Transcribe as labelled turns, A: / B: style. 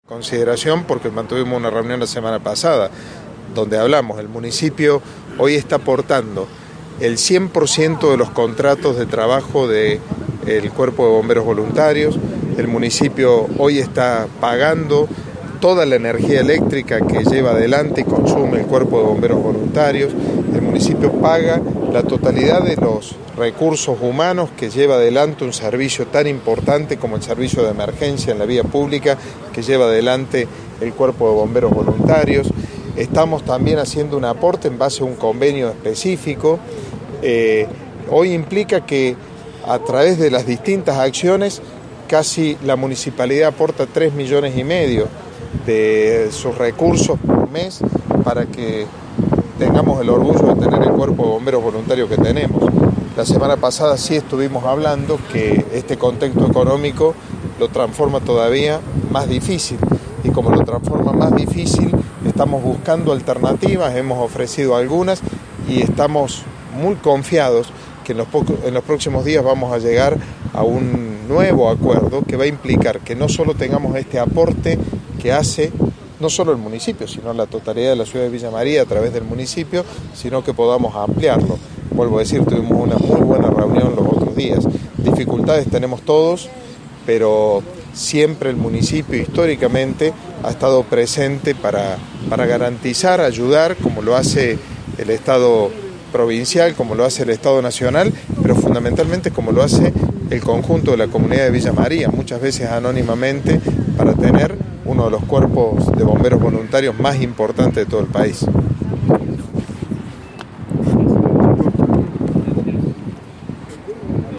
A: Consideración porque mantuvimos una reunión la semana pasada donde hablamos, el municipio hoy está aportando el 100% de los contratos de trabajo del Cuerpo de Bomberos Voluntarios, el municipio hoy está pagando toda la energía eléctrica que lleva adelante y consume el Cuerpo de Bomberos Voluntarios, el municipio paga la totalidad de los recursos humanos que lleva adelante un servicio tan importante como el servicio de emergencia en la vía pública que lleva adelante el Cuerpo de Bomberos Voluntarios. Estamos también haciendo un aporte en base a un convenio específico. Hoy implica que a través de las distintas acciones casi la municipalidad aporta 3,5 millones de sus recursos por mes para que tengamos el orgullo de tener el Cuerpo de Bomberos Voluntarios que tenemos. La semana pasada sí estuvimos hablando que este contexto económico lo transforma todavía más difícil y como lo transforma más difícil estamos buscando alternativas, hemos ofrecido algunas y estamos muy confiados que en los próximos días vamos a llegar a un nuevo acuerdo que va a implicar que no solo tengamos este aporte que hace no solo el municipio, sino la totalidad de la ciudad de Villa María a través del municipio, sino que podamos ampliarlo. Vuelvo a decir, tuvimos una muy buena reunión los otros días. Dificultades tenemos todos, pero siempre el municipio históricamente ha estado presente para garantizar, ayudar, como lo hace el Estado provincial, como lo hace el Estado nacional, pero fundamentalmente como lo hace el conjunto de la comunidad de Villa María, muchas veces anónimamente, para tener uno de los cuerpos de bomberos voluntarios más importantes de todo el país.